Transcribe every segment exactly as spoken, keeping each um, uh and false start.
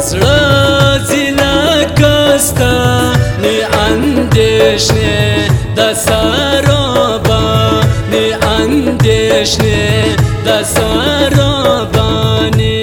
زړه ځله کسته نی اندېښنې د سرابه نی اندېښنې د سرابانې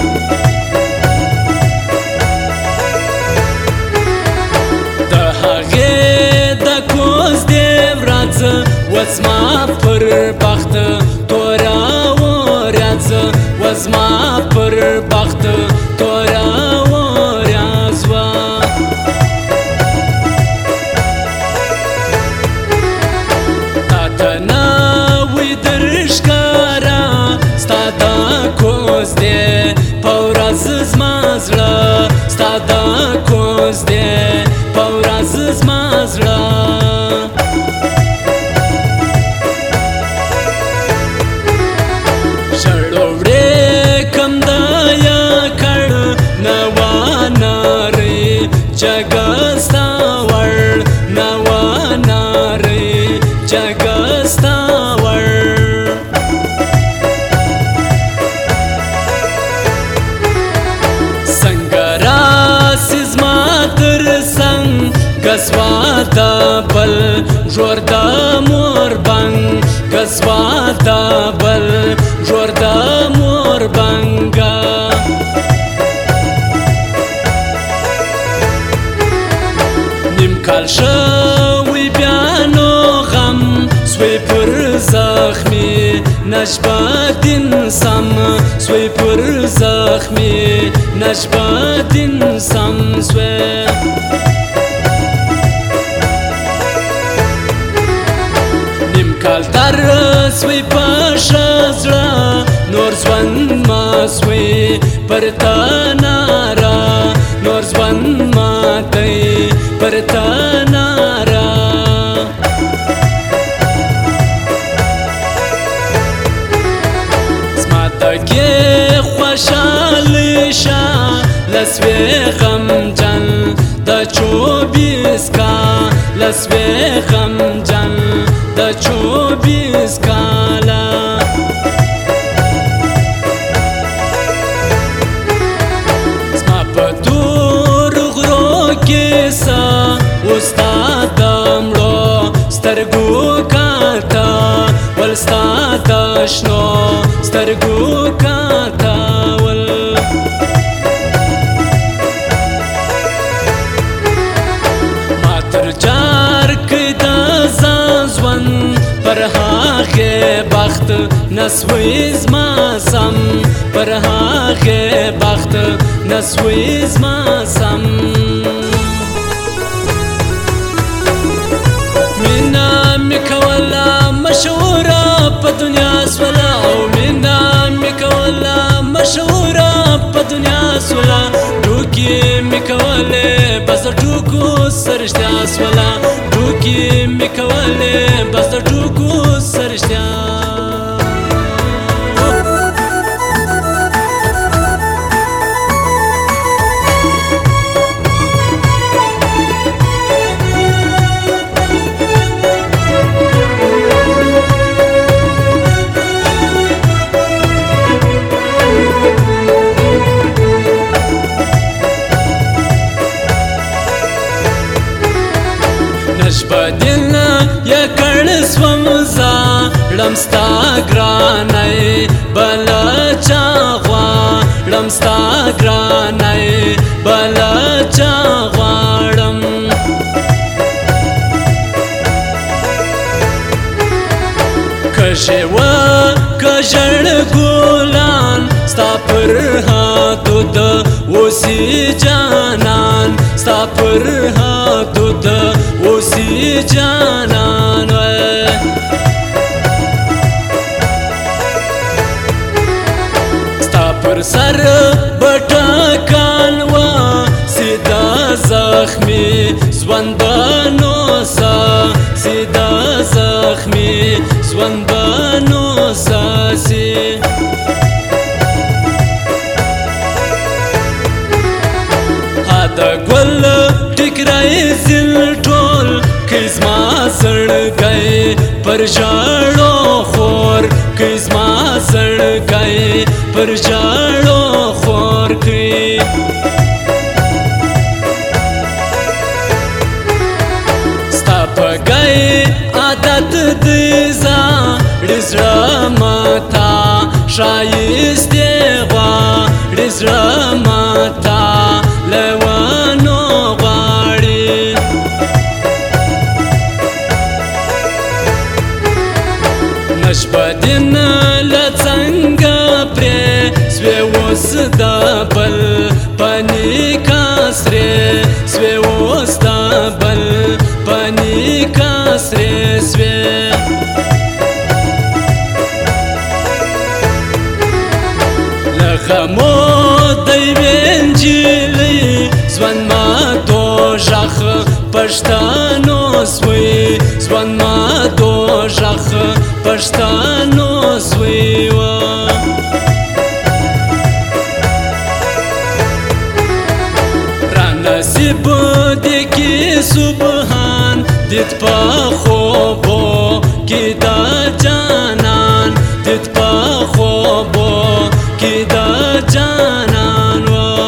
د هغې د کوزدې ورځ وزما پر بخت توره ورځ وزما پر بخت توره ورځ وه تاته نوی در ښکاره ستا د کوزدې په ورځ زما زړه ستا د کوزدې په ورځ زما زړه جگستا ور نواناری جگستا ور سنگرا سزما در سنگ گسواتا بل جوردا موربنگ گسواتا بل جوردا موربنگا کال شوی بیا نو غم سوی پر زخمی نجبدین سم سوی پر زخمی نجبدین سم سوی نیم کال تر سوی پاشه زړه نور ژوند ما سوی پر تا نارا نور ژوند ما دی پر تا نارا زما تکې خوشحالي شه لسوې غمجن د چوبیس کا لسوې غمجن د چوبیس کاله زما په تور غرو کې سا استاد مړو سترګو کاته ول استاد شنو سترګو کاته ول ما تر جار کې د ځوان پر هغه بخت نسوي زما سم پر هغه بخت نسوي زما سم میکولا مشهوره په دنیا سولا او مینا میکولا مشهوره په دنیا سولا ټوکی میکولې بس ټوکو سرشتیا سولا ټوکی میکولې بس ټوکو سرشتیا نشبدین یا کړ سوم زا لمستا ګرانای بلا چاغوا لمستا ګرانای بلا چاغوړم کښه وا کژړ ګولان ستا پر هاتو د وسی جانان ستا پر هاتو د وسی جانان ستا پر سر بټکان وا سیدا زخمی ژوندانو سا سیدا زخمی ژوندانو ساسي دا ګل ټکرای زل ټول کزما سړګي پر ژړو خور کزما سړګي پر ژړو خور کی ښایستې غواړي زړه ماته لیونو غواړي نشبه دې نه له څنګه پرې سوې اوس د بل په نکاح سرې سوې اوس د بل په نکاح سرې سوې له غمو د یوې نجلۍ ژوند ما دوژخ پښتنو سوی ژوند ما دوژخ پښتنو سوی را نصیب دې کې سبحان دید په خوبو کې د جانان دید په خوبو کې د جانان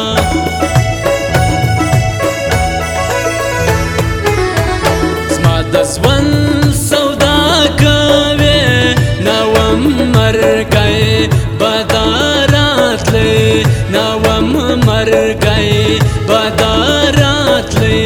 زما د ژوند سودا کوې نوم مرګی به دا راتلی نوم مرګی به دا راتلی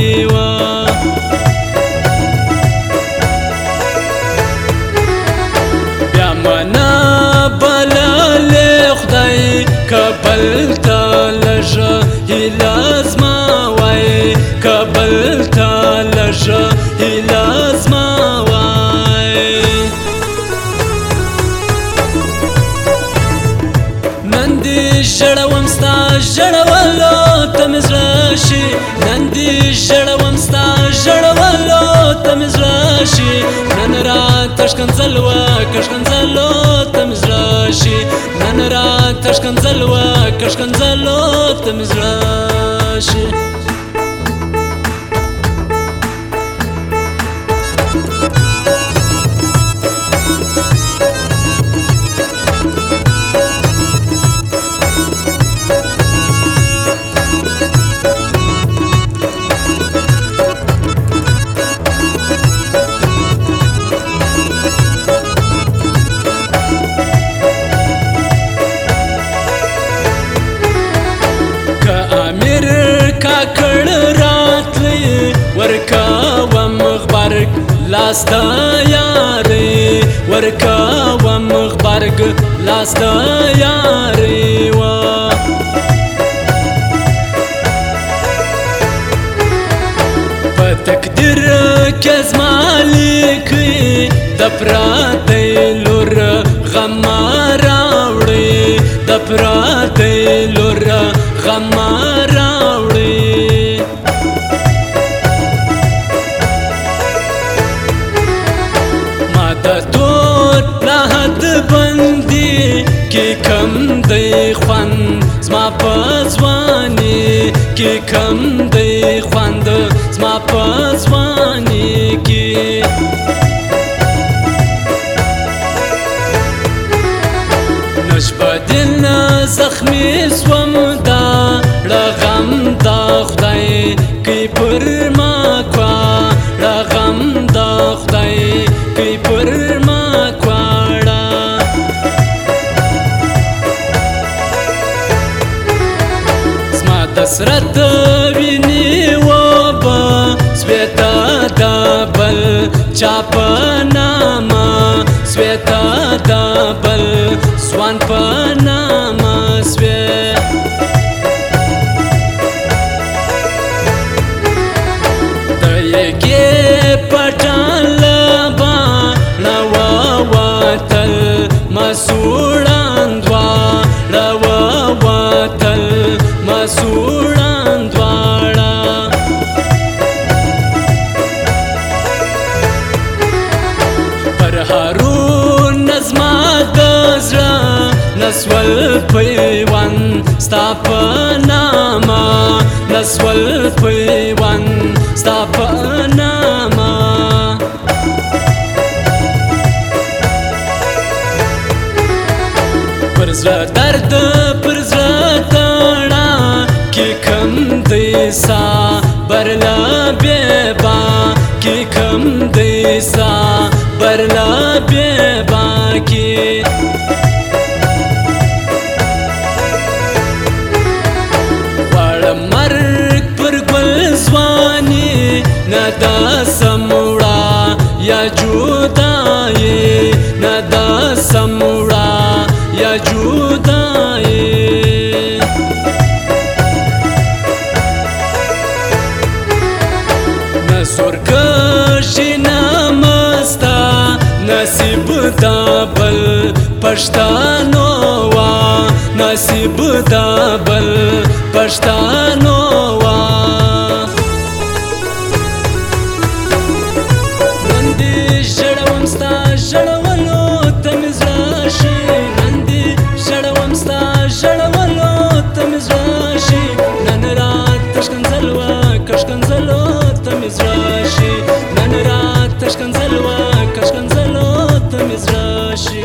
بیا منا بللی خدای کبل ته لږ هیله زما وای کبل ته لږ هیله زما وای نن دې ژړوم ستا ژړولو ته مې زړه شي نن دې ژړوم ستا ژړولو ته مې زړه شي نن راته ښکنځل وکړه ښکنځلو ته مې زړه شي نن راته ښکنځل وکړه ښکنځلو ته مې زړه شي کاکړ راتلی ورکوم غبرګ لاسته یارې ورکوم غبرګ لاسته یارې په تقدیر کې زما لیکي د پردۍ لور غم راوړي د پردۍ لور غم کې کم دی خوند زما په ځواني کې کم دی خوند زما په ځواني کې نشبه دې نه زخمي سوم دا غم د خدای کوي پر ما کوا غم د خدای کوي پر ما حسرت ویني وبا سویتا دا بل چا په نامه سویتا دا بل سوان په نامه سوی د یګې پټان لبا نوا وتل مسوړان دوا نوا وتل مسوړان دواړه پر هارون نظما د زړه نسول پیوند ستا په نامه نسول پیوند ستا په نامه پر زړه درد پر زړه کم دیسا برلا بیبا کی کم دیسا برلا بیبا کی پښتانو وا نصیب دا بل پښتانو وا نن دې ژړوم ستا ژړولو ته مې زړه شي نن دې ژړوم ستا ژړولو ته مې زړه شي نن راته ښکنځل وکړه ښکنځلو ته مې زړه شي نن راته ښکنځل وکړه ښکنځلو ته مې زړه شي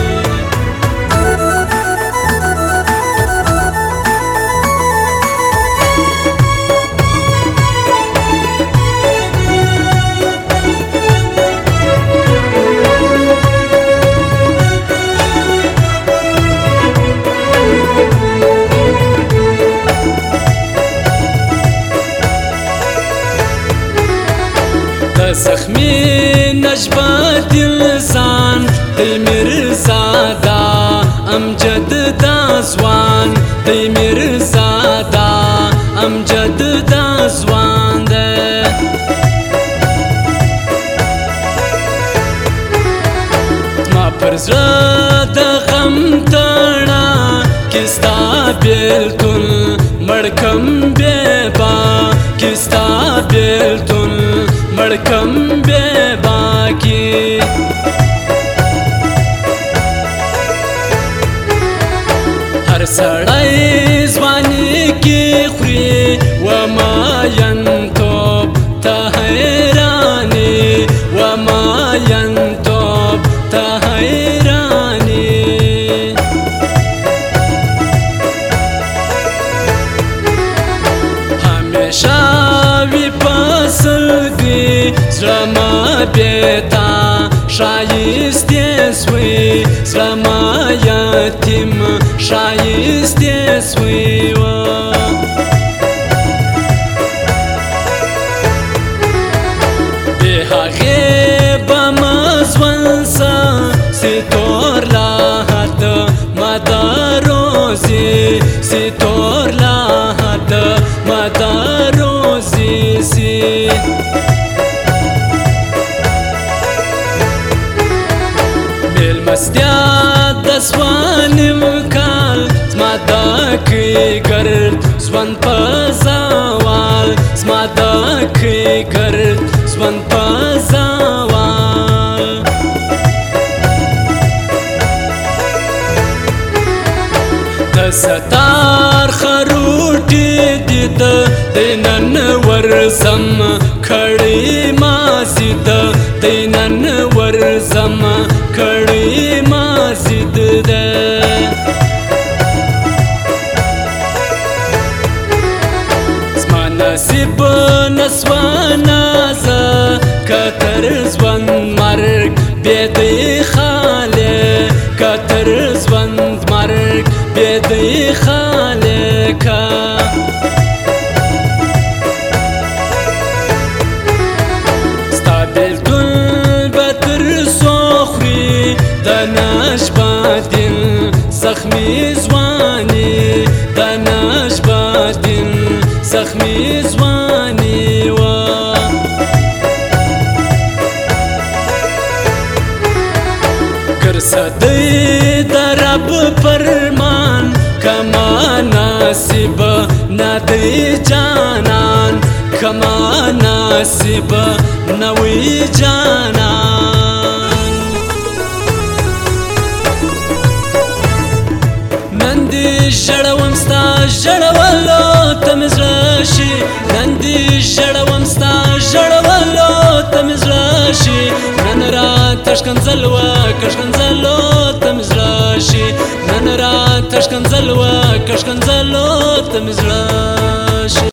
زخمی نجبت الزان دی مرزادا امجد دا زوان دی مرزادا امجد دا زوان ده ما پر زړه د غم تړه کستا بیلتون مړکم بیبا کستا بیلتون مړکم بیبا کی هر سړی ځواني کې خوري و ما ینتوب ته حیرانې و ما ینتوب ته حیرانې همیشه وي پسل زړه ما بیتا ښایستې سوی زړه ما یتیم ښایستې سوی وه بې هغې به مه ژوند څه ستور لا حد ما د روزي ستور لا حد ما د روزي سي مستیا د سوانیم کال زما د کړي ګرد ژوند په زوال زما د کړي ګرد ژوند په زوال د ستار خروټي دي د نن ورزم کړي ما سید د نن ورزم کړي ما سید ده زما نصیب نسوانه زه کتر ژوند مرګ بې دی خاله کتر ژوند مرګ بې دی خالقه ستا بیلتون به تر څو خوري د نشبدین زخمی ځواني د نشبدین زخمی ځواني وه ګرځېدی د رب فرمان کما نصیب نه دی جانان کما نصیب نه وي جانان نن دې ژړوم ستا ژړولو ته مې زړه شي نن دې ژړوم ستا ژړولو ته مې زړه شي نن راته ښکنځل وکړه ښکنځلو ته مې زړه شي نن راته ښکنځل وکړه ښکنځلو ته مې زړه